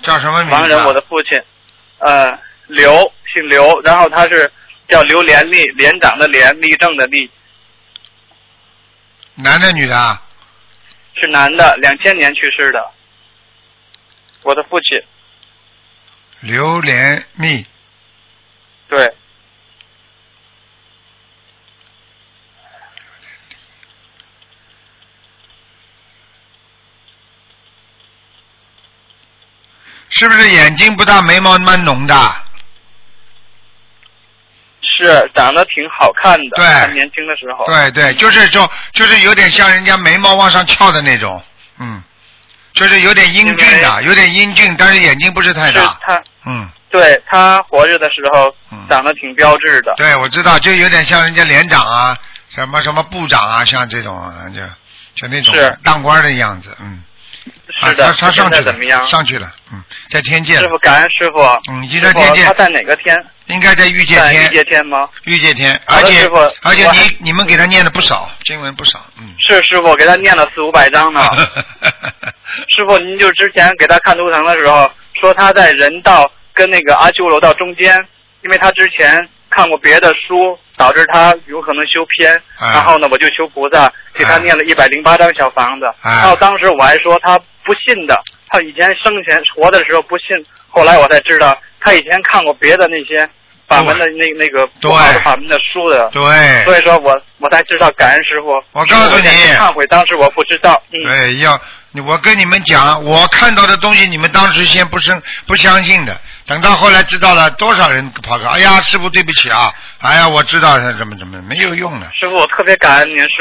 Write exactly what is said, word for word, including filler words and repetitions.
叫什么名字、啊？ 亡人，我的父亲，呃，刘，姓刘，然后他是叫刘连立，连长的连，立正的立。 男的女的啊？ 是男的，两千年去世的。我的父亲。 刘连密。 对。 是不是眼睛不大，眉毛蛮浓的？ 是，长得挺好看的。 对， 他年轻的时候。 对对，就是就就是有点像人家眉毛往上翘的那种，嗯，就是有点英俊的，有点英俊，但是眼睛不是太大。 是他。 嗯。 对，他活着的时候长得挺标致的。 嗯、对，我知道，就有点像人家连长啊，什么什么部长啊，像这种啊，就就那种当官的样子，嗯。 是的。 啊、他他上去了， 怎么样？ 上去了，嗯，在天界。 师傅，感恩师傅。 嗯，已经在天界。 他在哪个天？ 应该在御界天。 御界天吗？ 御界天，而且而且你你们给他念了不少经文，不少，嗯。 是师傅给他念了四五百章呢。师傅，您就之前给他看图腾的时候说他在人道跟那个阿修罗道中间，因为他之前看过别的书，导致他有可能修偏， 啊、 然后呢我就求菩萨给他念了一百零八张小房子， 啊、 然后当时我还说他不信的，他以前生前活的时候不信，后来我才知道他以前看过别的那些法门的那那个不好的法门的书的， 对， 所以说我我才知道感恩师傅。 我告诉你， 忏悔，当时我不知道。嗯、 对，要我跟你们讲，我看到的东西，你们当时先不生不相信的，等到后来知道了，多少人跑个，哎呀，师傅对不起啊，哎呀，我知道他怎么怎么没有用的。 师傅，我特别感恩您，师